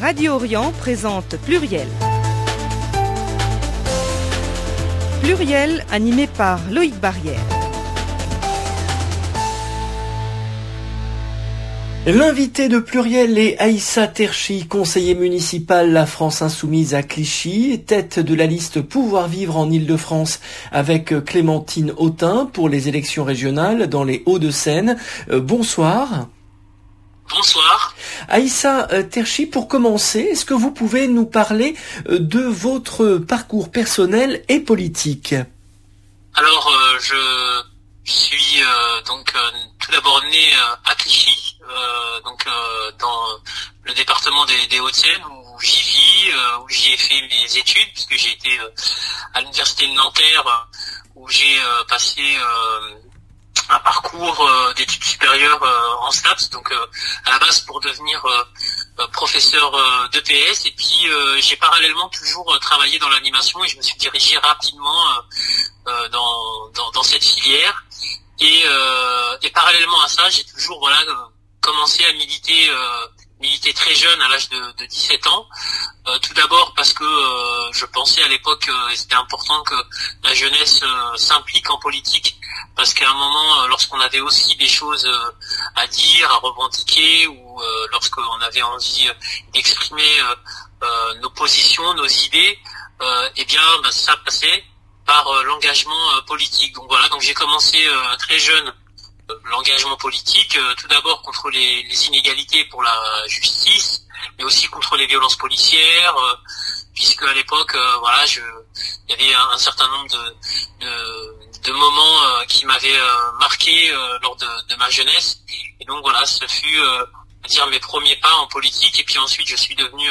Radio Orient présente Pluriel. Pluriel animé par Loïc Barrière. L'invité de Pluriel est Aïssa Terchi, conseiller municipal La France Insoumise à Clichy, tête de la liste Pouvoir Vivre en Île-de-France avec Clémentine Autain pour les élections régionales dans les Hauts-de-Seine. Bonsoir. Bonsoir. Aïssa Terchi, pour commencer, est-ce que vous pouvez nous parler de votre parcours personnel et politique ? Alors, je suis tout d'abord né à Clichy, dans le département des Hauts-de-Seine, où j'y vis, où j'y ai fait mes études, puisque j'ai été à l'université de Nanterre, où j'ai passé un parcours d'études supérieures en STAPS, donc à la base pour devenir professeur d'EPS, et puis j'ai parallèlement toujours travaillé dans l'animation et je me suis dirigé rapidement dans cette filière, et parallèlement à ça j'ai toujours commencé à militer très jeune, à l'âge de 17 ans. Tout d'abord parce que je pensais à l'époque c'était important que la jeunesse s'implique en politique, parce qu'à un moment, lorsqu'on avait aussi des choses à dire, à revendiquer, ou lorsqu'on avait envie d'exprimer nos positions, nos idées, ça passait par l'engagement politique. Donc voilà, donc j'ai commencé très jeune l'engagement politique, tout d'abord contre les inégalités pour la justice, mais aussi contre les violences policières, puisque à l'époque, il y avait un certain nombre de moments qui m'avaient marqué lors de ma jeunesse, et donc voilà, ce fut mes premiers pas en politique, et puis ensuite je suis devenu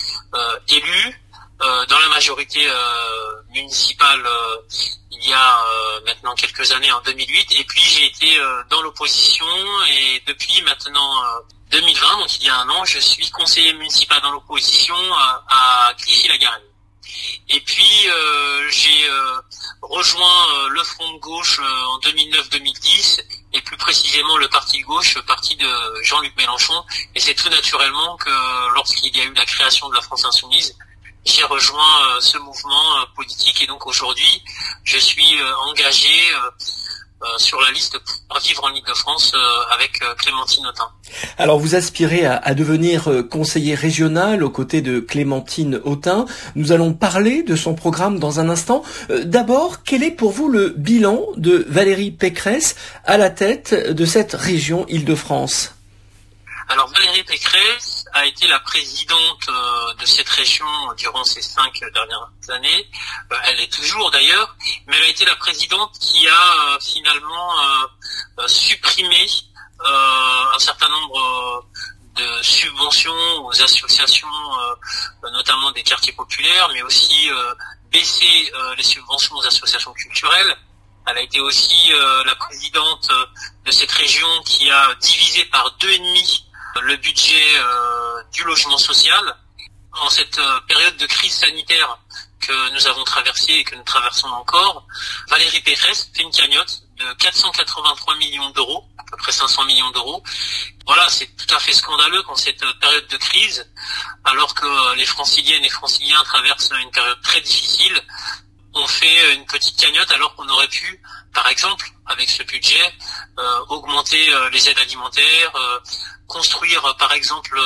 élu dans la majorité municipale il y a maintenant quelques années, en 2008, et puis j'ai été dans l'opposition, et depuis maintenant 2020, donc il y a un an, je suis conseiller municipal dans l'opposition à Clichy-la-Garenne. Et puis j'ai rejoint le Front de gauche en 2009-2010, et plus précisément le parti de gauche, le parti de Jean-Luc Mélenchon, et c'est tout naturellement que lorsqu'il y a eu la création de la France Insoumise, j'ai rejoint ce mouvement politique, et donc aujourd'hui je suis engagé sur la liste pour vivre en Île-de-France avec Clémentine Autain. Alors vous aspirez à devenir conseiller régional aux côtés de Clémentine Autain. Nous allons parler de son programme dans un instant. D'abord, quel est pour vous le bilan de Valérie Pécresse à la tête de cette région Île-de-France ? Alors Valérie Pécresse a été la présidente de cette région durant ces 5 dernières années. Elle est toujours d'ailleurs, mais elle a été la présidente qui a finalement supprimé un certain nombre de subventions aux associations, notamment des quartiers populaires, mais aussi baissé les subventions aux associations culturelles. Elle a été aussi la présidente de cette région qui a divisé par 2,5 le budget du logement social. En cette période de crise sanitaire que nous avons traversée et que nous traversons encore, Valérie Pécresse fait une cagnotte de 483 millions d'euros, à peu près 500 millions d'euros. Voilà, c'est tout à fait scandaleux qu'en cette période de crise, alors que les franciliennes et franciliens traversent une période très difficile, on fait une petite cagnotte alors qu'on aurait pu, par exemple, avec ce budget, augmenter les aides alimentaires, construire par exemple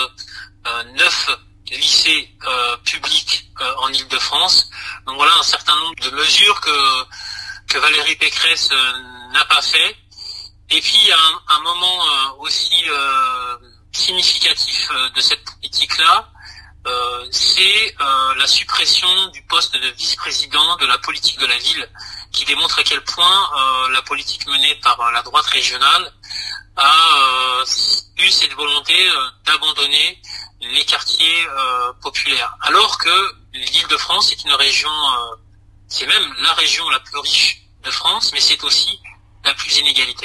9 lycées publics en Île-de-France. Donc voilà un certain nombre de mesures que Valérie Pécresse n'a pas fait. Et puis il y a un moment aussi significatif de cette politique-là, c'est la suppression du poste de vice-président de la politique de la ville, qui démontre à quel point la politique menée par la droite régionale a eu cette volonté d'abandonner les quartiers populaires. Alors que l'Île-de-France est une région, c'est même la région la plus riche de France, mais c'est aussi la plus inégalitaire.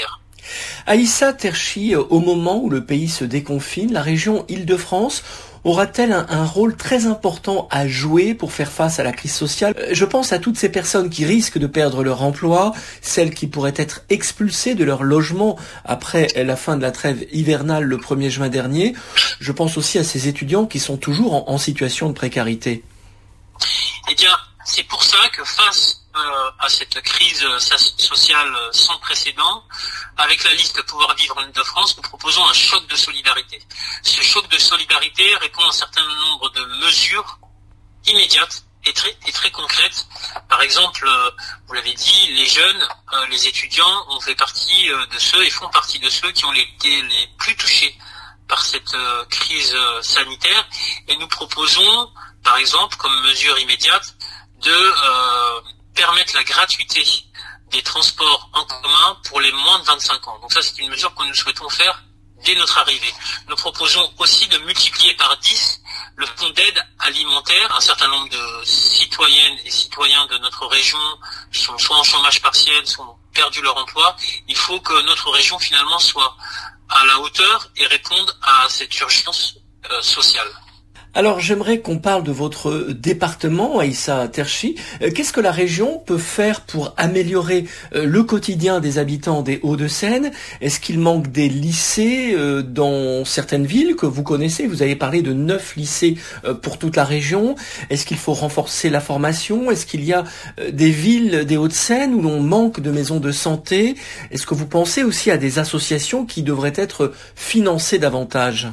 Aïssa Terchi, au moment où le pays se déconfine, la région Île-de-France aura-t-elle un rôle très important à jouer pour faire face à la crise sociale? Je pense à toutes ces personnes qui risquent de perdre leur emploi, celles qui pourraient être expulsées de leur logement après la fin de la trêve hivernale le 1er juin dernier. Je pense aussi à ces étudiants qui sont toujours en situation de précarité. Eh bien, c'est pour ça que face à cette crise sociale sans précédent, avec la liste Pouvoir Vivre en Île-de-France, nous proposons un choc de solidarité. Ce choc de solidarité répond à un certain nombre de mesures immédiates et très concrètes. Par exemple, vous l'avez dit, les jeunes, les étudiants ont fait partie de ceux et font partie de ceux qui ont été les plus touchés par cette crise sanitaire. Et nous proposons, par exemple, comme mesure immédiate, de permettre la gratuité des transports en commun pour les moins de 25 ans. Donc ça, c'est une mesure que nous souhaitons faire dès notre arrivée. Nous proposons aussi de multiplier par 10 le fonds d'aide alimentaire. Un certain nombre de citoyennes et citoyens de notre région sont soit en chômage partiel, soit ont perdu leur emploi. Il faut que notre région, finalement, soit à la hauteur et réponde à cette urgence sociale. Alors j'aimerais qu'on parle de votre département, Aïssa Terchi. Qu'est-ce que la région peut faire pour améliorer le quotidien des habitants des Hauts-de-Seine? Est-ce qu'il manque des lycées dans certaines villes que vous connaissez? Vous avez parlé de 9 lycées pour toute la région. Est-ce qu'il faut renforcer la formation? Est-ce qu'il y a des villes des Hauts-de-Seine où l'on manque de maisons de santé? Est-ce que vous pensez aussi à des associations qui devraient être financées davantage?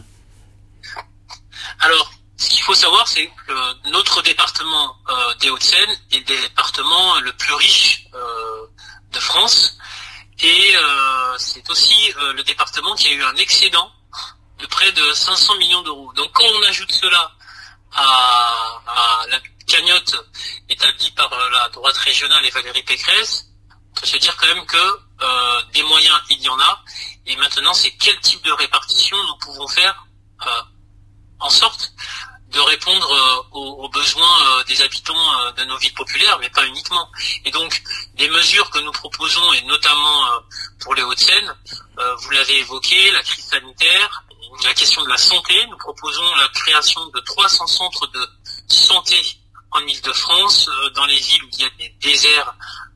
Alors, ce qu'il faut savoir, c'est que notre département des Hauts-de-Seine est le département le plus riche de France. Et c'est aussi le département qui a eu un excédent de près de 500 millions d'euros. Donc quand on ajoute cela à la cagnotte établie par la droite régionale et Valérie Pécresse, on peut se dire quand même que des moyens, il y en a. Et maintenant, c'est quel type de répartition nous pouvons faire en sorte de répondre aux besoins des habitants de nos villes populaires, mais pas uniquement. Et donc, des mesures que nous proposons, et notamment pour les Hauts-de-Seine, vous l'avez évoqué, la crise sanitaire, la question de la santé. Nous proposons la création de 300 centres de santé en Île-de-France, dans les villes où il y a des déserts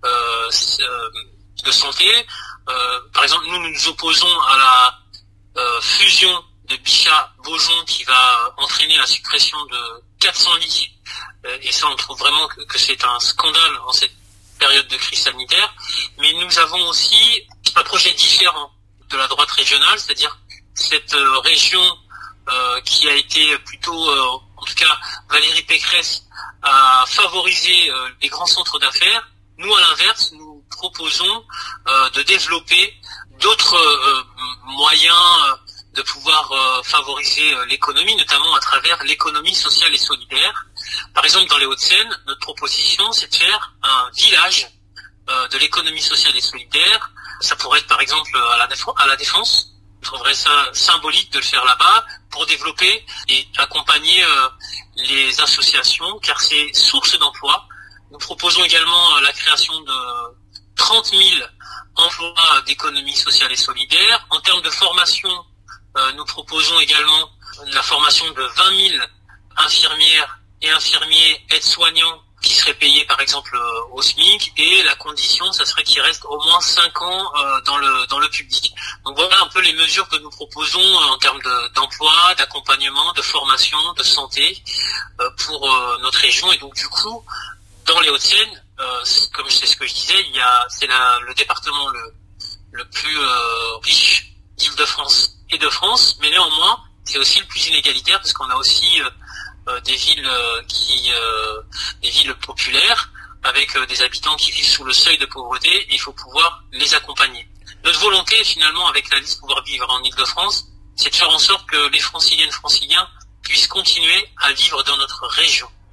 de santé. Par exemple, nous nous opposons à la fusion de Bichat-Beaujon qui va entraîner la suppression de 400 lits. Et ça, on trouve vraiment que c'est un scandale en cette période de crise sanitaire. Mais nous avons aussi un projet différent de la droite régionale, c'est-à-dire cette région qui a été plutôt, en tout cas, Valérie Pécresse a favorisé les grands centres d'affaires. Nous, à l'inverse, nous proposons de développer d'autres moyens de pouvoir favoriser l'économie, notamment à travers l'économie sociale et solidaire. Par exemple, dans les Hauts-de-Seine, notre proposition, c'est de faire un village de l'économie sociale et solidaire. Ça pourrait être, par exemple, à la Défense. Je trouverais ça symbolique de le faire là-bas pour développer et accompagner les associations, car c'est source d'emploi. Nous proposons également la création de 30 000 emplois d'économie sociale et solidaire. En termes de formation, nous proposons également la formation de 20 000 infirmières et infirmiers aides-soignants qui seraient payés par exemple au SMIC, et la condition, ça serait qu'ils restent au moins 5 ans dans le public. Donc voilà un peu les mesures que nous proposons en termes d'emploi, d'accompagnement, de formation, de santé pour notre région. Et donc du coup, dans les Hauts-de-Seine, comme c'est ce que je disais, c'est le département le plus riche d'Île-de-France et de France, mais néanmoins, c'est aussi le plus inégalitaire parce qu'on a aussi des villes des villes populaires avec des habitants qui vivent sous le seuil de pauvreté, et il faut pouvoir les accompagner. Notre volonté, finalement, avec la liste Pouvoir Vivre en Île-de-France, c'est de faire en sorte que les Franciliennes, Franciliens puissent continuer à vivre dans notre région.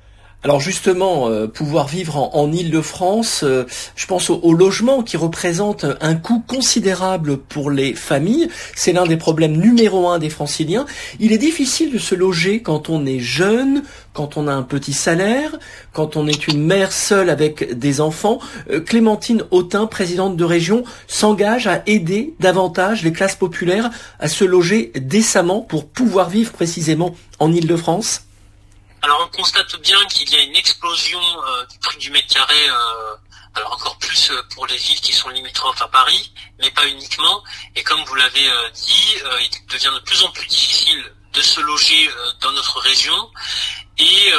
Alors justement, pouvoir vivre en Île-de-France, je pense au logement qui représente un coût considérable pour les familles. C'est l'un des problèmes numéro 1 des Franciliens. Il est difficile de se loger quand on est jeune, quand on a un petit salaire, quand on est une mère seule avec des enfants. Clémentine Autain, présidente de région, s'engage à aider davantage les classes populaires à se loger décemment pour pouvoir vivre précisément en Île-de-France. Alors on constate bien qu'il y a une explosion du prix du mètre carré, alors encore plus pour les villes qui sont limitrophes à Paris, mais pas uniquement. Et comme vous l'avez dit, il devient de plus en plus difficile de se loger dans notre région. Et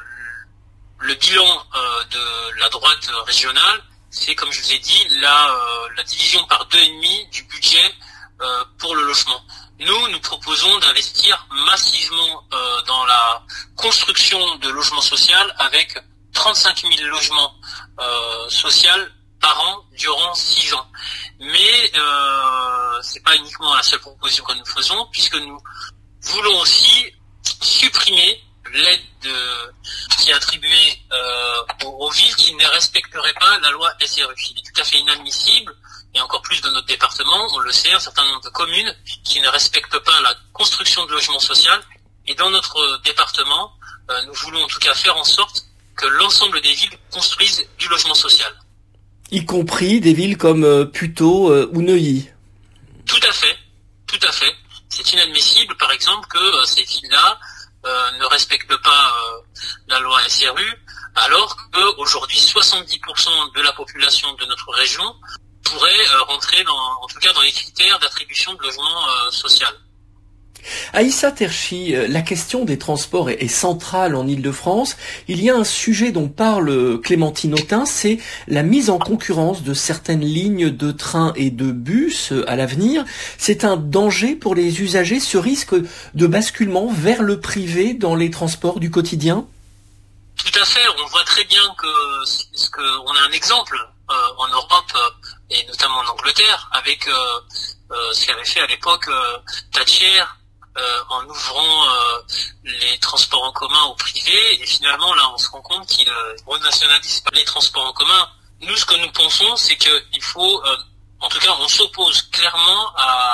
le bilan de la droite régionale, c'est, comme je vous ai dit, la division par 2,5 du budget pour le logement. Nous proposons d'investir massivement dans la construction de logements sociaux avec 35 000 logements sociaux par an durant 6 ans. Mais c'est pas uniquement la seule proposition que nous faisons, puisque nous voulons aussi supprimer l'aide qui est attribuée aux villes qui ne respecteraient pas la loi SRU. Il est tout à fait inadmissible, et encore plus dans notre département, on le sait, un certain nombre de communes qui ne respectent pas la construction de logements sociaux. Et dans notre département, nous voulons en tout cas faire en sorte que l'ensemble des villes construisent du logement social. Y compris des villes comme Puteaux ou Neuilly. Tout à fait, tout à fait. C'est inadmissible, par exemple, que ces villes-là ne respectent pas la loi SRU, alors qu'aujourd'hui, 70% de la population de notre région pourrait rentrer en tout cas dans les critères d'attribution de logement social. Aïssa Terchi, la question des transports est centrale en Île-de-France. Il y a un sujet dont parle Clémentine Autain, c'est la mise en concurrence de certaines lignes de train et de bus à l'avenir. C'est un danger pour les usagers, ce risque de basculement vers le privé dans les transports du quotidien? Tout à fait, on voit très bien on a un exemple en Europe et notamment en Angleterre avec ce qu'avait fait à l'époque Thatcher en ouvrant les transports en commun au privé, et finalement là on se rend compte qu'il renationalise les transports en commun. Nous, ce que nous pensons, c'est qu'il faut, en tout cas on s'oppose clairement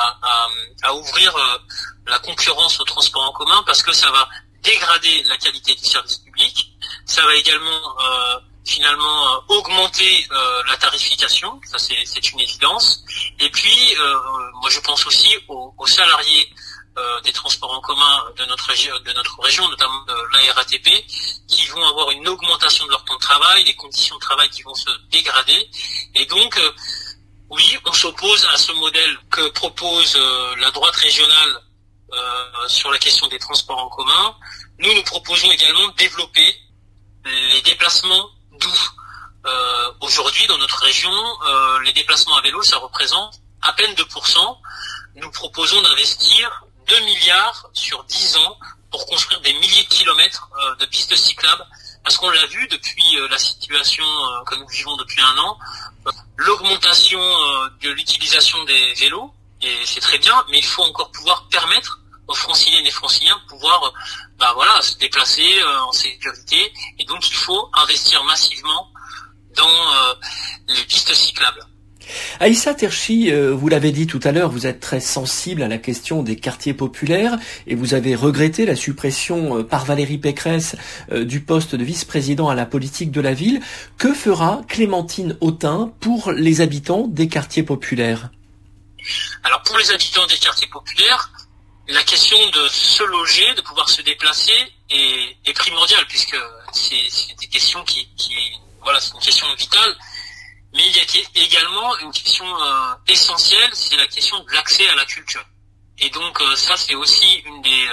à ouvrir la concurrence aux transports en commun, parce que ça va dégrader la qualité du service public, ça va également finalement augmenter la tarification, ça c'est une évidence. Et puis moi je pense aussi aux salariés des transports en commun de notre région, notamment de la RATP, qui vont avoir une augmentation de leur temps de travail, des conditions de travail qui vont se dégrader. Et donc oui, on s'oppose à ce modèle que propose la droite régionale sur la question des transports en commun. Nous proposons également de développer les déplacements doux. Aujourd'hui, dans notre région, les déplacements à vélo, ça représente à peine 2%. Nous proposons d'investir 2 milliards sur 10 ans pour construire des milliers de kilomètres de pistes cyclables. Parce qu'on l'a vu depuis la situation que nous vivons depuis un an, l'augmentation de l'utilisation des vélos, et c'est très bien, mais il faut encore pouvoir permettre aux Franciliennes et Franciliens de pouvoir se déplacer en sécurité, et donc il faut investir massivement dans les pistes cyclables. Aïssa Terchi, vous l'avez dit tout à l'heure, vous êtes très sensible à la question des quartiers populaires et vous avez regretté la suppression par Valérie Pécresse du poste de vice-président à la politique de la ville. Que fera Clémentine Autain pour les habitants des quartiers populaires? Alors pour les habitants des quartiers populaires, la question de se loger, de pouvoir se déplacer est primordiale, puisque c'est des questions c'est une question vitale. Mais il y a également une question essentielle, c'est la question de l'accès à la culture. Et donc ça, c'est aussi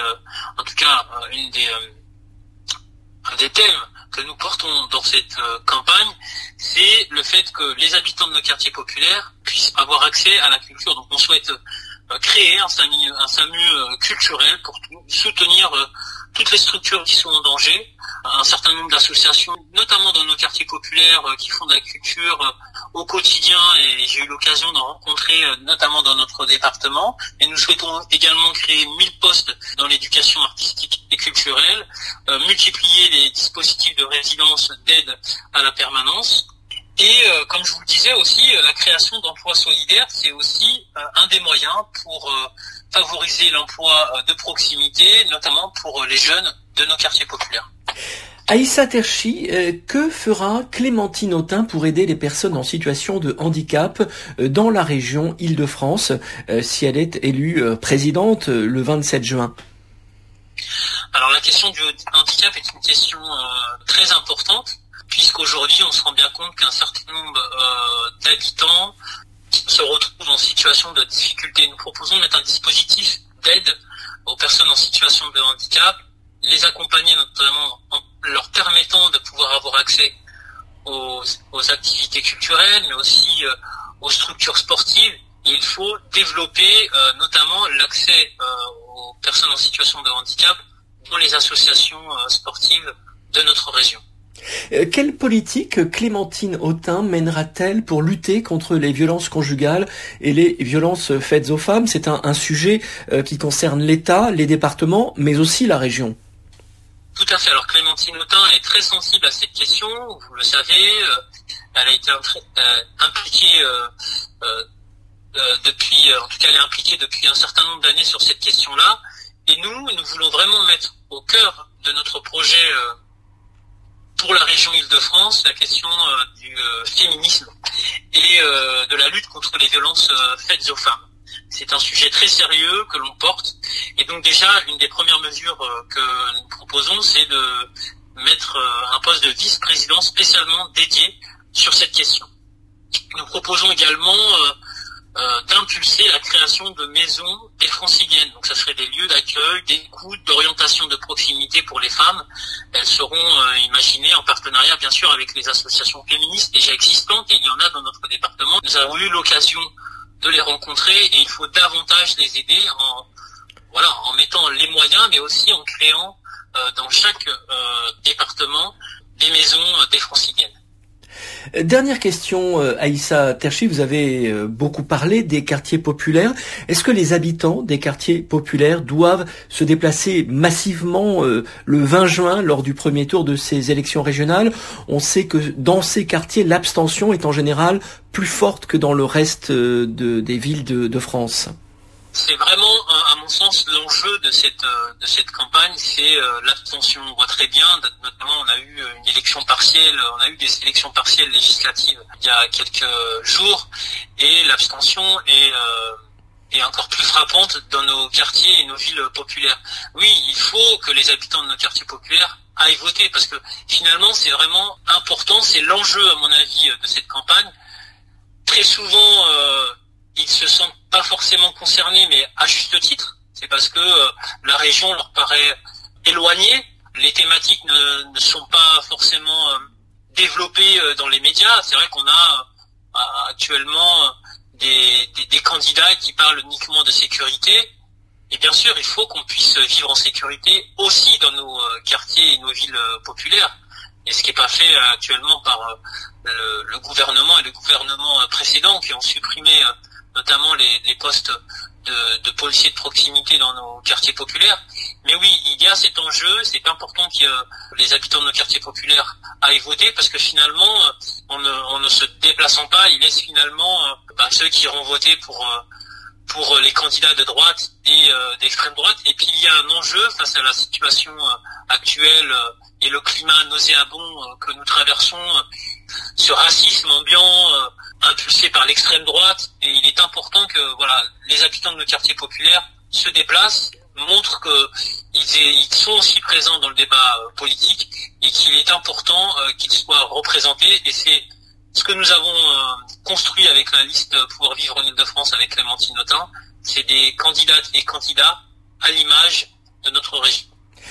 un des thèmes que nous portons dans cette campagne, c'est le fait que les habitants de nos quartiers populaires puissent avoir accès à la culture. Donc on souhaite créer un SAMU culturel pour soutenir toutes les structures qui sont en danger, un certain nombre d'associations, notamment dans nos quartiers populaires, qui font de la culture au quotidien, et j'ai eu l'occasion d'en rencontrer notamment dans notre département. Et nous souhaitons également créer 1000 postes dans l'éducation artistique et culturelle, multiplier les dispositifs de résidence d'aide à la permanence. Et comme je vous le disais aussi, la création d'emplois solidaires, c'est aussi un des moyens pour favoriser l'emploi de proximité, notamment pour les jeunes de nos quartiers populaires. Aïssa Terchi, que fera Clémentine Autain pour aider les personnes en situation de handicap dans la région Île-de-France si elle est élue présidente le 27 juin ? Alors la question du handicap est une question très importante, puisqu'aujourd'hui on se rend bien compte qu'un certain nombre d'habitants se retrouvent en situation de difficulté. Nous proposons de mettre un dispositif d'aide aux personnes en situation de handicap, les accompagner notamment en leur permettant de pouvoir avoir accès aux activités culturelles, mais aussi aux structures sportives. Et il faut développer notamment l'accès aux personnes en situation de handicap dans les associations sportives de notre région. Quelle politique Clémentine Autain mènera-t-elle pour lutter contre les violences conjugales et les violences faites aux femmes ? C'est un sujet qui concerne l'État, les départements, mais aussi la région. Tout à fait. Alors Clémentine Autain est très sensible à cette question, vous le savez. Elle a été impliquée en tout cas elle est impliquée depuis un certain nombre d'années sur cette question-là. Et nous voulons vraiment mettre au cœur de notre projet pour la région Île-de-France la question du féminisme et de la lutte contre les violences faites aux femmes. C'est un sujet très sérieux que l'on porte. Et donc déjà, une des premières mesures que nous proposons, c'est de mettre un poste de vice-président spécialement dédié sur cette question. Nous proposons également d'impulser la création de maisons des franciliennes. Donc ça serait des lieux d'accueil, d'écoute, d'orientation de proximité pour les femmes. Elles seront imaginées en partenariat bien sûr avec les associations féministes déjà existantes, et il y en a dans notre département. Nous avons eu l'occasion de les rencontrer et il faut davantage les aider en mettant les moyens, mais aussi en créant dans chaque département des maisons des franciliennes. Dernière question, Aïssa Terchi, vous avez beaucoup parlé des quartiers populaires. Est-ce que les habitants des quartiers populaires doivent se déplacer massivement le 20 juin lors du premier tour de ces élections régionales ? On sait que dans ces quartiers, l'abstention est en général plus forte que dans le reste des villes de France. C'est vraiment, à mon sens, l'enjeu de cette campagne, c'est l'abstention. On voit très bien, notamment on a eu des élections partielles législatives il y a quelques jours, et l'abstention est encore plus frappante dans nos quartiers et nos villes populaires. Oui, il faut que les habitants de nos quartiers populaires aillent voter, parce que finalement c'est vraiment important, c'est l'enjeu à mon avis de cette campagne. Très souvent, ils se sentent pas forcément concernés, mais à juste titre. C'est parce que la région leur paraît éloignée. Les thématiques ne sont pas forcément développées dans les médias. C'est vrai qu'on a actuellement des candidats qui parlent uniquement de sécurité. Et bien sûr, il faut qu'on puisse vivre en sécurité aussi dans nos quartiers et nos villes populaires. Et ce qui n'est pas fait actuellement par le gouvernement et le gouvernement précédent, qui ont supprimé notamment les postes de policiers de proximité dans nos quartiers populaires. Mais oui, il y a cet enjeu, c'est important que les habitants de nos quartiers populaires aillent voter, parce que finalement, en ne se déplaçant pas, ils laissent finalement ceux qui iront voter pour les candidats de droite et d'extrême droite. Et puis il y a un enjeu face à la situation actuelle et le climat nauséabond que nous traversons, ce racisme ambiant impulsé par l'extrême droite. Et il est important que les habitants de nos quartiers populaires se déplacent, montrent qu'ils sont aussi présents dans le débat politique, et qu'il est important qu'ils soient représentés. Et c'est ce que nous avons construit avec la liste Pouvoir vivre en Île-de-France avec Clémentine Autain. C'est des candidates et candidats à l'image de notre région.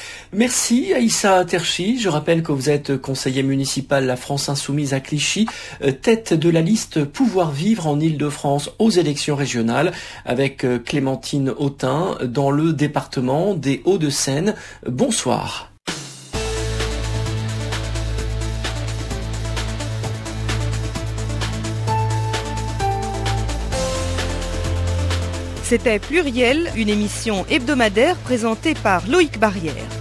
Merci Aïssa Terchi. Je rappelle que vous êtes conseiller municipal La France Insoumise à Clichy, tête de la liste Pouvoir vivre en Île-de-France aux élections régionales avec Clémentine Autain dans le département des Hauts-de-Seine. Bonsoir. C'était Pluriel, une émission hebdomadaire présentée par Loïc Barrière.